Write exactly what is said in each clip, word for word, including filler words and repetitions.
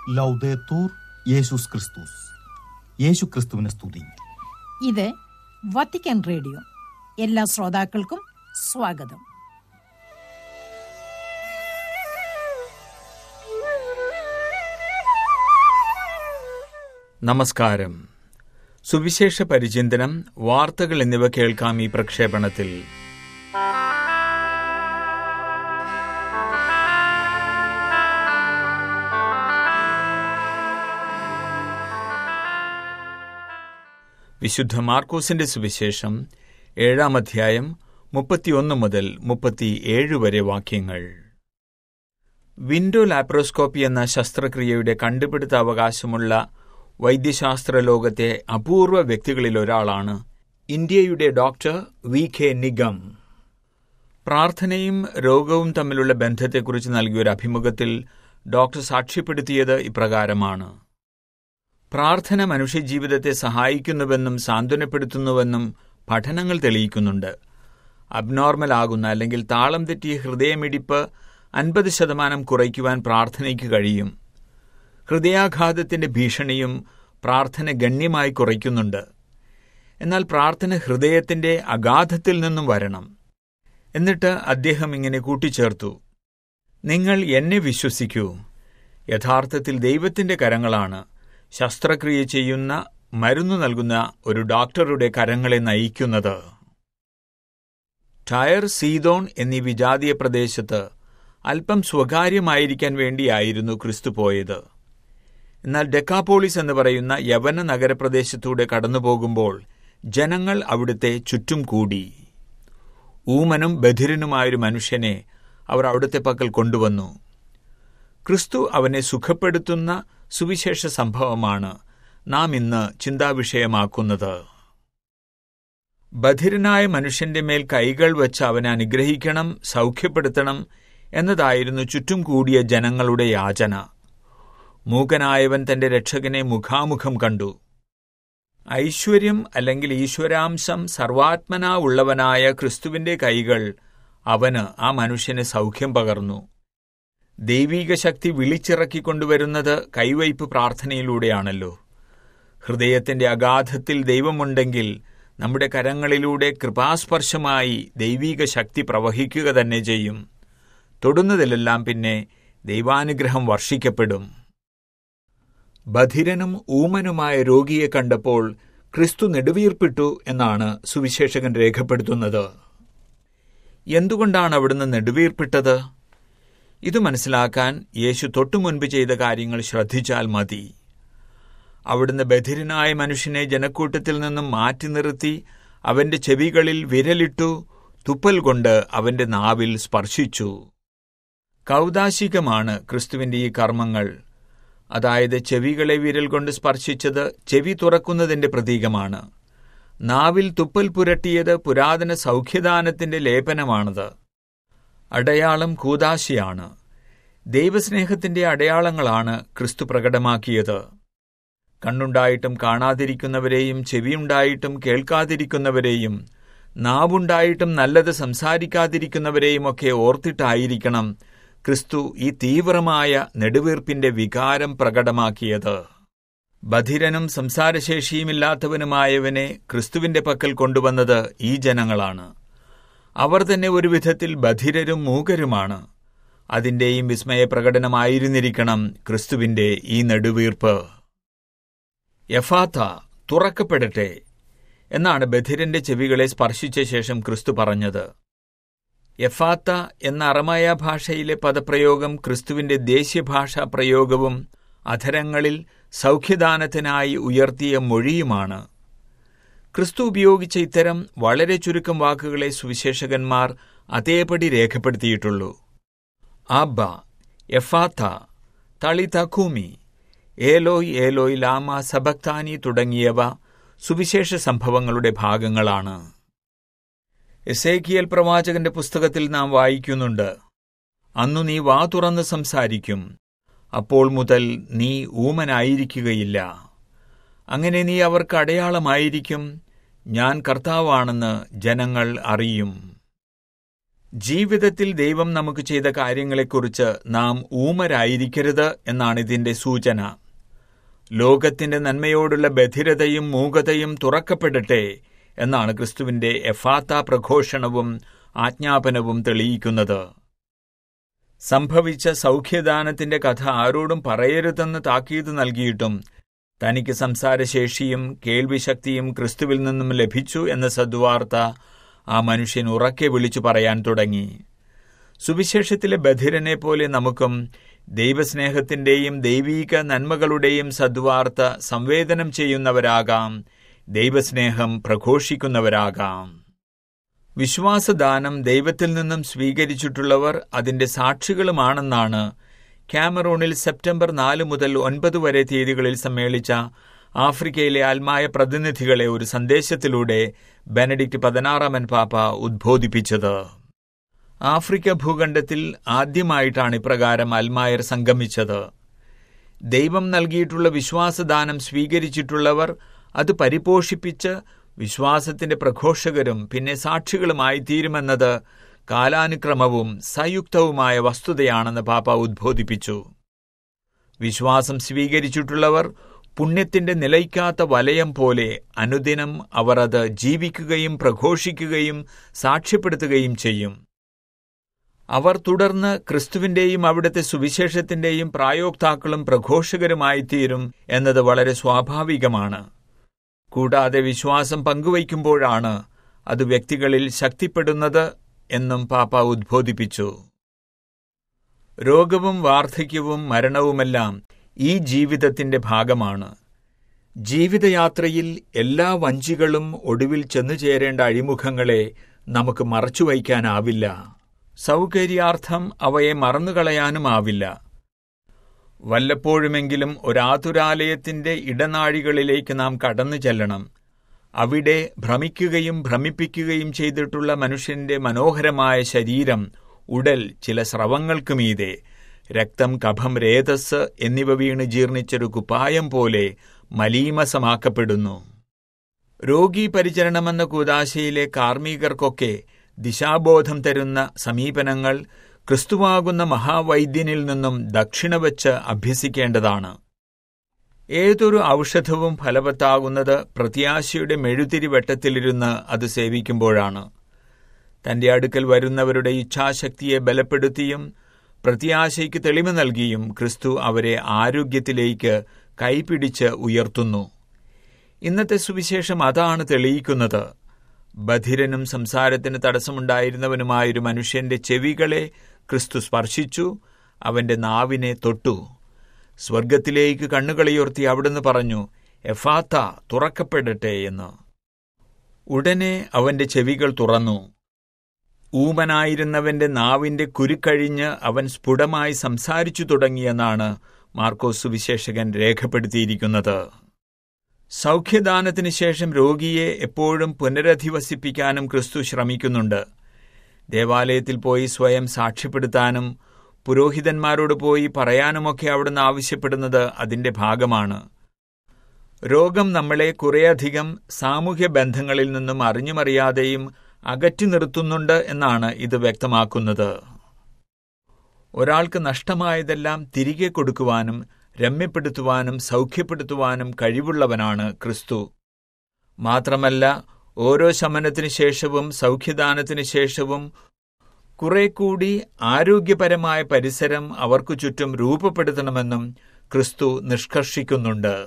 ലൗദേത്തൂർ യേശുസ് ക്രിസ്തുസ്. യേശു ക്രിസ്തുവിനെ സ്തുതി. ഇത് വത്തിക്കാൻ റേഡിയോ. എല്ലാ ശ്രോതാക്കൾക്കും സ്വാഗതം. നമസ്കാരം. സുവിശേഷ പരിചിന്തനം, വാർത്തകൾ എന്നിവ കേൾക്കാം ഈ പ്രക്ഷേപണത്തിൽ. വിശുദ്ധ മാർക്കോസിന്റെ സുവിശേഷം ഏഴാം അധ്യായം മുപ്പത്തിയൊന്ന് മുതൽ മുപ്പത്തിയേഴ് വരെ വാക്യങ്ങൾ. വിൻഡോ ലാപ്രോസ്കോപ്പി എന്ന ശസ്ത്രക്രിയയുടെ കണ്ടുപിടുത്ത അവകാശമുള്ള വൈദ്യശാസ്ത്ര ലോകത്തെ അപൂർവ വ്യക്തികളിലൊരാളാണ് ഇന്ത്യയുടെ ഡോക്ടർ വി കെ നിഗം. പ്രാർത്ഥനയും രോഗവും തമ്മിലുള്ള ബന്ധത്തെക്കുറിച്ച് നൽകിയൊരു അഭിമുഖത്തിൽ ഡോക്ടർ സാക്ഷ്യപ്പെടുത്തിയത് ഇപ്രകാരമാണ്: പ്രാർത്ഥന മനുഷ്യജീവിതത്തെ സഹായിക്കുന്നുവെന്നും സാന്ത്വനപ്പെടുത്തുന്നുവെന്നും പഠനങ്ങൾ തെളിയിക്കുന്നുണ്ട്. അബ്നോർമൽ ആകുന്ന അല്ലെങ്കിൽ താളം തെറ്റിയ ഹൃദയമിടിപ്പ് അൻപത് ശതമാനം കുറയ്ക്കുവാൻ പ്രാർത്ഥനയ്ക്ക് കഴിയും. ഹൃദയാഘാതത്തിന്റെ ഭീഷണിയും പ്രാർത്ഥന ഗണ്യമായി കുറയ്ക്കുന്നുണ്ട്. എന്നാൽ പ്രാർത്ഥന ഹൃദയത്തിന്റെ അഗാധത്തിൽ നിന്നും വരണം. എന്നിട്ട് അദ്ദേഹം ഇങ്ങനെ കൂട്ടിച്ചേർത്തു: നിങ്ങൾ എന്നെ വിശ്വസിക്കൂ, യഥാർത്ഥത്തിൽ ദൈവത്തിന്റെ കരങ്ങളാണ് ശസ്ത്രക്രിയ ചെയ്യുന്ന, മരുന്നു നൽകുന്ന ഒരു ഡോക്ടറുടെ കരങ്ങളെ നയിക്കുന്നത്. ടയർ, സീദോൺ എന്നീ വിജാതീയ പ്രദേശത്ത് അല്പം സ്വകാര്യമായിരിക്കാൻ വേണ്ടിയായിരുന്നു ക്രിസ്തു പോയത്. എന്നാൽ ഡെക്കാപോളിസ് എന്ന് പറയുന്ന യവന നഗരപ്രദേശത്തൂടെ കടന്നുപോകുമ്പോൾ ജനങ്ങൾ അവിടുത്തെ ചുറ്റും കൂടി. ഊമനും ബധിരനുമായൊരു മനുഷ്യനെ അവർ അവിടുത്തെ പക്കൽ കൊണ്ടുവന്നു. ക്രിസ്തു അവനെ സുഖപ്പെടുത്തുന്ന സുവിശേഷ സംഭവമാണ് നാം ഇന്ന് ചിന്താവിഷയമാക്കുന്നത്. ബധിരനായ മനുഷ്യന്റെ മേൽ കൈകൾ വെച്ച് അവനെ അനുഗ്രഹിക്കണം, സൗഖ്യപ്പെടുത്തണം എന്നതായിരുന്നു ചുറ്റും കൂടിയ ജനങ്ങളുടെ യാചന. മൂകനായവൻ തന്റെ രക്ഷകനെ മുഖാമുഖം കണ്ടു. ഐശ്വര്യം അല്ലെങ്കിൽ ഈശ്വരാംശം സർവാത്മനാ ഉള്ളവനായ ക്രിസ്തുവിന്റെ കൈകൾ അവന് ആ മനുഷ്യന് സൗഖ്യം പകർന്നു. ദൈവീക ശക്തി വിളിച്ചിറക്കിക്കൊണ്ടുവരുന്നത് കൈവയ്പ് പ്രാർത്ഥനയിലൂടെയാണല്ലോ. ഹൃദയത്തിന്റെ അഗാധത്തിൽ ദൈവമുണ്ടെങ്കിൽ നമ്മുടെ കരങ്ങളിലൂടെ കൃപാസ്പർശമായി ദൈവീക ശക്തി പ്രവഹിക്കുക തന്നെ ചെയ്യും. തൊടുന്നതിലെല്ലാം പിന്നെ ദൈവാനുഗ്രഹം വർഷിക്കപ്പെടും. ബധിരനും ഊമനുമായ രോഗിയെ കണ്ടപ്പോൾ ക്രിസ്തു നെടുവീർപ്പിട്ടു എന്നാണ് സുവിശേഷകൻ രേഖപ്പെടുത്തുന്നത്. എന്തുകൊണ്ടാണ് അവിടുന്ന് നെടുവീർപ്പിട്ടത്? ഇത് മനസ്സിലാക്കാൻ യേശു തൊട്ടുമുൻപ് ചെയ്ത കാര്യങ്ങൾ ശ്രദ്ധിച്ചാൽ മതി. അവിടുന്ന് ബധിരനായ മനുഷ്യനെ ജനക്കൂട്ടത്തിൽ നിന്നും മാറ്റി നിർത്തി അവന്റെ ചെവികളിൽ വിരലിട്ടു, തുപ്പൽ കൊണ്ട് അവന്റെ നാവിൽ സ്പർശിച്ചു. കൗദാശികമാണ് ക്രിസ്തുവിന്റെ ഈ കർമ്മങ്ങൾ. അതായത് ചെവികളെ വിരൽ കൊണ്ട് സ്പർശിച്ചത് ചെവി തുറക്കുന്നതിന്റെ പ്രതീകമാണ്. നാവിൽ തുപ്പൽ പുരട്ടിയത് പുരാതന സൗഖ്യദാനത്തിന്റെ ലേപനമാണത്. അടയാളം കൂദാശിയാണ്. ദൈവസ്നേഹത്തിന്റെ അടയാളങ്ങളാണ് ക്രിസ്തു പ്രകടമാക്കിയത്. കണ്ണുണ്ടായിട്ടും കാണാതിരിക്കുന്നവരെയും, ചെവിയുണ്ടായിട്ടും കേൾക്കാതിരിക്കുന്നവരെയും, നാവുണ്ടായിട്ടും നല്ലത് സംസാരിക്കാതിരിക്കുന്നവരെയും ഒക്കെ ഓർത്തിട്ടായിരിക്കണം ക്രിസ്തു ഈ തീവ്രമായ നെടുവീർപ്പിന്റെ വികാരം പ്രകടമാക്കിയത്. ബധിരനും സംസാരശേഷിയുമില്ലാത്തവനുമായവനെ ക്രിസ്തുവിന്റെ പക്കൽ കൊണ്ടുവന്നത് ഈ ജനങ്ങളാണ്. അവർ തന്നെ ഒരു വിധത്തിൽ ബധിരരും മൂകരുമാണ്. അതിന്റെയും വിസ്മയപ്രകടനമായിരുന്നിരിക്കണം ക്രിസ്തുവിന്റെ ഈ നെടുവീർപ്പ്. എഫാത്ത, തുറക്കപ്പെടട്ടെ എന്നാണ് ബധിരന്റെ ചെവികളെ സ്പർശിച്ച ശേഷം ക്രിസ്തു പറഞ്ഞത്. എഫാത്ത എന്ന അറമായ ഭാഷയിലെ പദപ്രയോഗം ക്രിസ്തുവിന്റെ ദേശീയഭാഷാ പ്രയോഗവും അധരങ്ങളിൽ സൗഖ്യദാനത്തിനായി ഉയർത്തിയ മൊഴിയുമാണ്. ക്രിസ്തു ഉപയോഗിച്ച ഇത്തരം വളരെ ചുരുക്കം വാക്കുകളെ സുവിശേഷകന്മാർ അതേപടി രേഖപ്പെടുത്തിയിട്ടുള്ളൂ. ആബ്ബ, എഫാത്ത, തളിത കൂമി, ഏലോയ് ഏലോയ് ലാമ സബക്താനി തുടങ്ങിയവ സുവിശേഷ സംഭവങ്ങളുടെ ഭാഗങ്ങളാണ്. എസേക്കിയേൽ പ്രവാചകന്റെ പുസ്തകത്തിൽ നാം വായിക്കുന്നുണ്ട്: അന്നു നീ വാ തുറന്ന് സംസാരിക്കും, അപ്പോൾ മുതൽ നീ ഊമനായിരിക്കുകയില്ല. അങ്ങനെ നീ അവർക്ക് അടയാളമായിരിക്കും, ഞാൻ കർത്താവാണെന്ന് ജനങ്ങൾ അറിയും. ജീവിതത്തിൽ ദൈവം നമുക്ക് ചെയ്ത കാര്യങ്ങളെക്കുറിച്ച് നാം ഊമരായിരിക്കരുത് എന്നാണ് ഇതിന്റെ സൂചന. ലോകത്തിന്റെ നന്മയോടുള്ള ബധിരതയും മൂകതയും തുറക്കപ്പെടട്ടെ എന്നാണ് ക്രിസ്തുവിന്റെ എഫാത്ത പ്രഘോഷണവും ആജ്ഞാപനവും തെളിയിക്കുന്നത്. സംഭവിച്ച സൗഖ്യദാനത്തിന്റെ കഥ ആരോടും പറയരുതെന്ന് താക്കീത് നൽകിയിട്ടും തനിക്ക് സംസാരശേഷിയും കേൾവിശക്തിയും ക്രിസ്തുവിൽ നിന്നും ലഭിച്ചു എന്ന സദ്വാർത്ത ആ മനുഷ്യൻ ഉറക്കെ വിളിച്ചു പറയാൻ തുടങ്ങി. സുവിശേഷത്തിലെ ബധിരനെ പോലെ നമുക്കും ദൈവസ്നേഹത്തിന്റെയും ദൈവീക നന്മകളുടെയും സദ്വാർത്ത സംവേദനം ചെയ്യുന്നവരാകാം, ദൈവസ്നേഹം പ്രഘോഷിക്കുന്നവരാകാം. വിശ്വാസദാനം ദൈവത്തിൽ നിന്നും സ്വീകരിച്ചിട്ടുള്ളവർ അതിന്റെ സാക്ഷികളുമാണെന്നാണ് കാമറൂണിൽ സെപ്റ്റംബർ നാല് മുതൽ ഒൻപത് വരെ തീയതികളിൽ സമ്മേളിച്ച ആഫ്രിക്കയിലെ ആത്മായ പ്രതിനിധികളെ ഒരു സന്ദേശത്തിലൂടെ ബെനഡിക്റ്റ് പതിനാറാമൻ പാപ്പ ഉദ്ബോധിപ്പിച്ചത്. ആഫ്രിക്ക ഭൂഖണ്ഡത്തിൽ ആദ്യമായിട്ടാണ് ഇപ്രകാരം അൽമായർ സംഗമിച്ചത്. ദൈവം നൽകിയിട്ടുള്ള വിശ്വാസദാനം സ്വീകരിച്ചിട്ടുള്ളവർ അത് പരിപോഷിപ്പിച്ച് വിശ്വാസത്തിന്റെ പ്രഘോഷകരും പിന്നെ സാക്ഷികളുമായി തീരുമെന്നത് കാലാനുക്രമവും സംയുക്തവുമായ വസ്തുതയാണെന്ന് പാപ്പ ഉദ്ബോധിപ്പിച്ചു. വിശ്വാസം സ്വീകരിച്ചിട്ടുള്ളവർ പുണ്യത്തിന്റെ നിലയ്ക്കാത്ത വലയം പോലെ അനുദിനം അവർ അത് ജീവിക്കുകയും പ്രഘോഷിക്കുകയും സാക്ഷ്യപ്പെടുത്തുകയും ചെയ്യും. അവർ തുടർന്ന് ക്രിസ്തുവിന്റെയും അവിടുത്തെ സുവിശേഷത്തിന്റെയും പ്രായോക്താക്കളും പ്രഘോഷകരുമായി തീരും എന്നത് വളരെ സ്വാഭാവികമാണ്. കൂടാതെ വിശ്വാസം പങ്കുവയ്ക്കുമ്പോഴാണ് അത് വ്യക്തികളിൽ ശക്തിപ്പെടുന്നത് എന്നും പാപ്പ ഉദ്ബോധിപ്പിച്ചു. രോഗവും വാർദ്ധക്യവും മരണവുമെല്ലാം ഈ ജീവിതത്തിന്റെ ഭാഗമാണ്. ജീവിതയാത്രയിൽ എല്ലാ വഞ്ചികളും ഒടുവിൽ ചെന്നുചേരേണ്ട അഴിമുഖങ്ങളെ നമുക്ക് മറച്ചുവയ്ക്കാനാവില്ല. സൗകര്യാർത്ഥം അവയെ മറന്നുകളയാനുമാവില്ല. വല്ലപ്പോഴുമെങ്കിലും ഒരാതുരാലയത്തിന്റെ ഇടനാഴികളിലേക്ക് നാം കടന്നു ചെല്ലണം. അവിടെ ഭ്രമിക്കുകയും ഭ്രമിപ്പിക്കുകയും ചെയ്തിട്ടുള്ള മനുഷ്യന്റെ മനോഹരമായ ശരീരം, ഉടൽ, ചില സ്രവങ്ങൾക്ക് മീതെ രക്തം, കഫം, രേതസ് എന്നിവ വീണ് ജീർണിച്ചൊരു കുപ്പായം പോലെ മലീമസമാക്കപ്പെടുന്നു. രോഗീ പരിചരണമെന്ന കൂദാശയിലെ കാർമ്മികർക്കൊക്കെ ദിശാബോധം തരുന്ന സമീപനങ്ങൾ ക്രിസ്തുവാകുന്ന മഹാവൈദ്യനിൽ നിന്നും ദക്ഷിണ വച്ച് അഭ്യസിക്കേണ്ടതാണ്. ഏതൊരു ഔഷധവും ഫലവത്താകുന്നത് പ്രത്യാശയുടെ മെഴുതിരി വെട്ടത്തിലിരുന്ന് അത് സേവിക്കുമ്പോഴാണ്. തന്റെ അടുക്കൽ വരുന്നവരുടെ ഇച്ഛാശക്തിയെ ബലപ്പെടുത്തിയും പ്രത്യാശയ്ക്ക് തെളിമ നൽകിയും ക്രിസ്തു അവരെ ആരോഗ്യത്തിലേക്ക് കൈപിടിച്ച് ഉയർത്തുന്നു. ഇന്നത്തെ സുവിശേഷം അതാണ് തെളിയിക്കുന്നത്. ബധിരനും സംസാരത്തിന് തടസ്സമുണ്ടായിരുന്നവനുമായൊരു മനുഷ്യന്റെ ചെവികളെ ക്രിസ്തു സ്പർശിച്ചു, അവന്റെ നാവിനെ തൊട്ടു. സ്വർഗത്തിലേക്ക് കണ്ണുകളുയർത്തി അവിടുന്ന് പറഞ്ഞു, എഫാത്ത, തുറക്കപ്പെടട്ടെ എന്ന്. ഉടനെ അവന്റെ ചെവികൾ തുറന്നു. ഊമനായിരുന്നവന്റെ നാവിന്റെ കുരുക്കഴിഞ്ഞ് അവൻ സ്ഫുടമായി സംസാരിച്ചു തുടങ്ങിയെന്നാണ് മാർക്കോസ് സുവിശേഷകൻ രേഖപ്പെടുത്തിയിരിക്കുന്നത്. സൗഖ്യദാനത്തിന് ശേഷം രോഗിയെ എപ്പോഴും പുനരധിവസിപ്പിക്കാനും ക്രിസ്തു ശ്രമിക്കുന്നുണ്ട്. ദേവാലയത്തിൽ പോയി സ്വയം സാക്ഷ്യപ്പെടുത്താനും പുരോഹിതന്മാരോട് പോയി പറയാനുമൊക്കെ അവിടുന്ന് ആവശ്യപ്പെടുന്നത് അതിന്റെ ഭാഗമാണ്. രോഗം നമ്മളെ കുറേയധികം സാമൂഹ്യ ബന്ധങ്ങളിൽ നിന്നും അറിഞ്ഞുമറിയാതെയും അകറ്റി നിർത്തുന്നുണ്ട് എന്നാണ് ഇത് വ്യക്തമാക്കുന്നത്. ഒരാൾക്ക് നഷ്ടമായതെല്ലാം തിരികെ കൊടുക്കുവാനും രമ്യപ്പെടുത്തുവാനും സൗഖ്യപ്പെടുത്തുവാനും കഴിവുള്ളവനാണ് ക്രിസ്തു. മാത്രമല്ല, ഓരോ ശമനത്തിനു ശേഷവും സൗഖ്യദാനത്തിനു ശേഷവും കുറെ കൂടി ആരോഗ്യപരമായ പരിസരം അവർക്കു ചുറ്റും രൂപപ്പെടുത്തണമെന്നും ക്രിസ്തു നിഷ്കർഷിക്കുന്നുണ്ട്.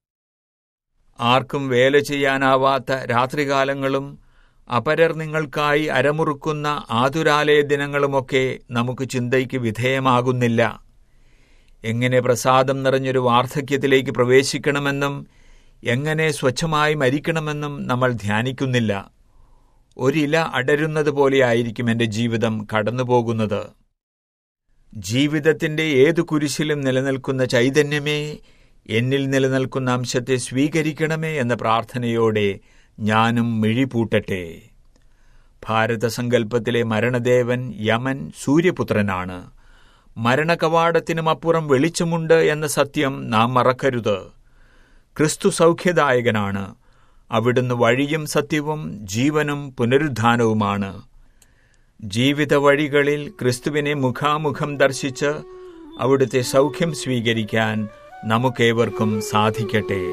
ആർക്കും വേല ചെയ്യാനാവാത്ത രാത്രികാലങ്ങളും അപരർ നിങ്ങൾക്കായി അരമുറുക്കുന്ന ആതുരാലയ ദിനങ്ങളുമൊക്കെ നമുക്ക് ചിന്തയ്ക്ക് വിധേയമാകുന്നില്ല. എങ്ങനെ പ്രസാദം നിറഞ്ഞൊരു വാർദ്ധക്യത്തിലേക്ക് പ്രവേശിക്കണമെന്നും എങ്ങനെ സ്വച്ഛമായി മരിക്കണമെന്നും നമ്മൾ ധ്യാനിക്കുന്നില്ല. ഒരില അടരുന്നത് പോലെയായിരിക്കും എൻ്റെ ജീവിതം കടന്നുപോകുന്നത്. ജീവിതത്തിന്റെ ഏതു കുരിശിലും നിലനിൽക്കുന്ന ചൈതന്യമേ, എന്നിൽ നിലനിൽക്കുന്ന അംശത്തെ സ്വീകരിക്കണമേ എന്ന പ്രാർത്ഥനയോടെ ഞാനും മിഴിപൂട്ടട്ടെ. ഭാരതസങ്കല്പത്തിലെ മരണദേവൻ യമൻ സൂര്യപുത്രനാണ്. മരണകവാടത്തിനും അപ്പുറം വെളിച്ചമുണ്ട് എന്ന സത്യം നാം മറക്കരുത്. ക്രിസ്തു സൗഖ്യദായകനാണ്. അവിടുന്ന് വഴിയും സത്യവും ജീവനും പുനരുദ്ധാനവുമാണ്. ജീവിത വഴികളിൽ ക്രിസ്തുവിനെ മുഖാമുഖം ദർശിച്ച് അവിടുത്തെ സൗഖ്യം സ്വീകരിക്കാൻ നമുക്കേവർക്കും സാധിക്കട്ടെ.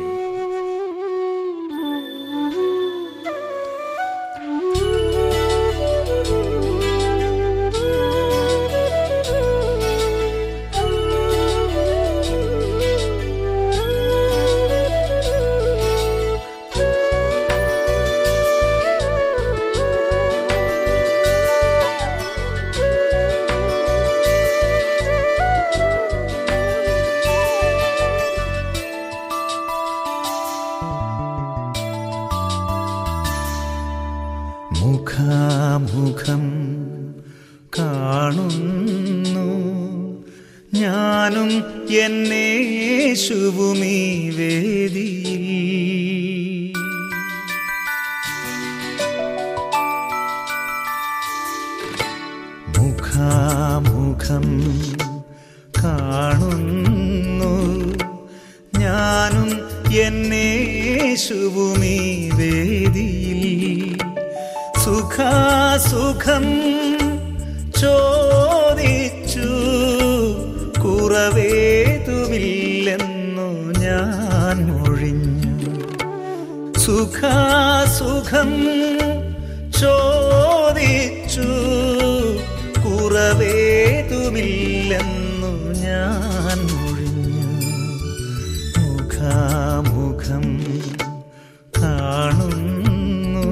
മുഖാമുഖം കാണുന്നു ഞാനും എന്നേശുവുമീ വേദിയിൽ. മുഖാമുഖം കാണുന്നു ഞാനും എന്നേശുവുമീ വേദിയിൽ. സുഖാസുഖം ചോദിച്ചു കുറവേതുമില്ലെന്നു ഞാൻ മൊഴിഞ്ഞു. സുഖാസുഖം ചോദിച്ചു കുറവേതുമില്ലെന്നു ഞാൻ മൊഴിഞ്ഞു. മുഖാമുഖം കാണുന്നു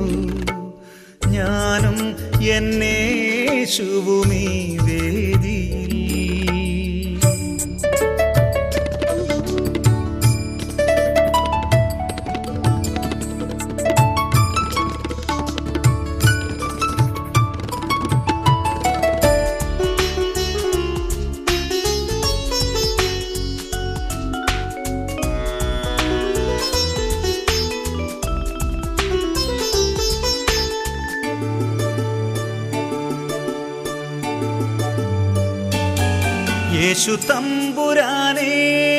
ഞാനും എന്നേശുവുമീ വേദിയിൽ. യേശു തമ്പുരാനേ,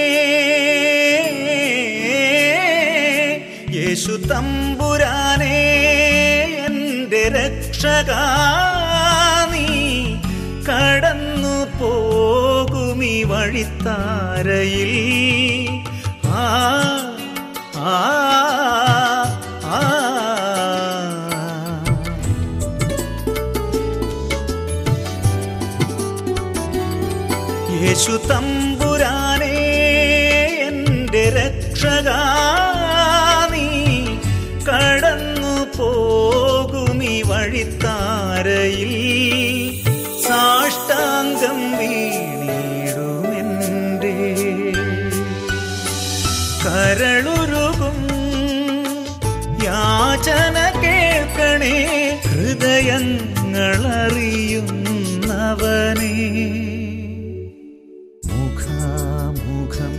യേശു തമ്പുരാനേ, എൻ്റെ രക്ഷകാ, നീ കടന്നു പോകുമീ വഴിത്താരയിൽ. ആ ആ ആ യേശു തമ്പുരാനേ, എൻ്റെ രക്ഷകാ, നീ കടന്നു പോകുമീ വഴിത്താരയിൽ. സാഷ്ടാംഗം വീണിടുമെൻ്റെ കരളുരുകും യാചന കേൾക്കണേ, ഹൃദയങ്ങളറിയുന്നവനേ. മുഖാമുഖം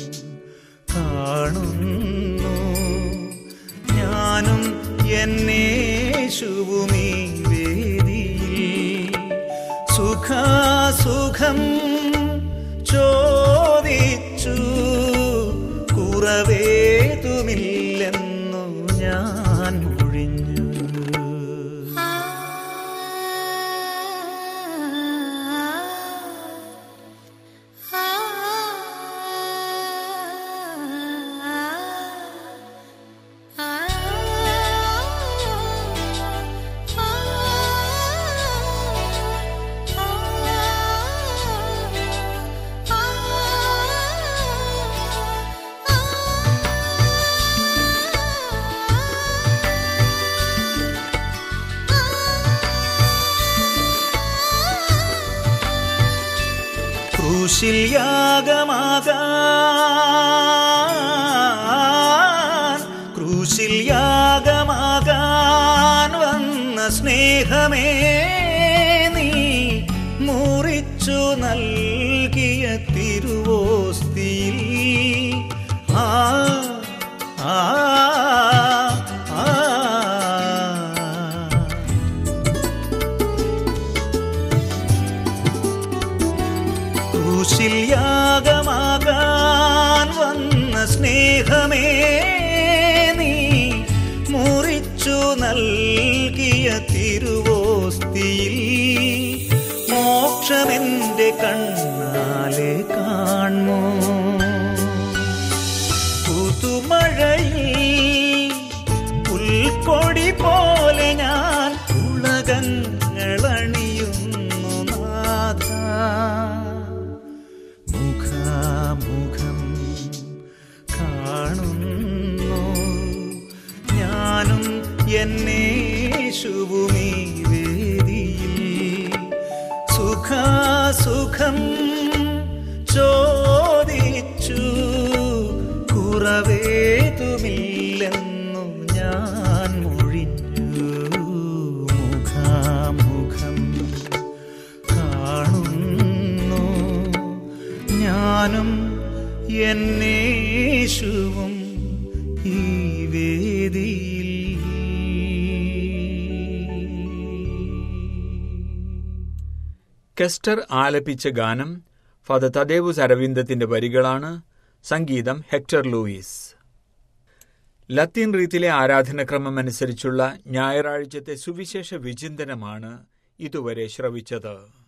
കാണുന്നു ഞാനും എന്നേശുവുമീ വേദിയിൽ. സുഖാസുഖം ചോദിച്ചു കുറവേതുമില്ലെന്നു ഞാൻ മൊഴിഞ്ഞു. ക്രൂശിൽ യാഗമാകാൻ, ക്രൂശിൽ യാഗമാകാൻ വന്ന സ്നേഹമേ, നീ മുറിച്ചു നൽകിയ തിരുവോസ്തിയിൽ. ആ ആ ആ ക്രൂശിൽ യാഗമാകാൻ വന്ന സ്നേഹമേ, നീ മുറിച്ചു നൽകിയ തിരുവോസ്തിയിൽ. എന്നേശുവുമീ വേദിയിൽ സുഖാസുഖം ചോദിച്ചു കുറവേതുമില്ലെന്നു ഞാൻ മൊഴിഞ്ഞു. മുഖാമുഖം കാണുന്നു ഞാനും എന്നേശുവും ഈ വേദിയിൽ. കെസ്റ്റർ ആലപിച്ച ഗാനം ഫാദർ തദേവുസ് അരവിന്ദത്തിന്റെ വരികളാണ്. സംഗീതം ഹെക്ടർ ലൂയിസ്. ലത്തീൻ റീത്തിലെ ആരാധനക്രമം അനുസരിച്ചുള്ള ഞായറാഴ്ചത്തെ സുവിശേഷ വിചിന്തനമാണ് ഇതുവരെ ശ്രവിച്ചത്.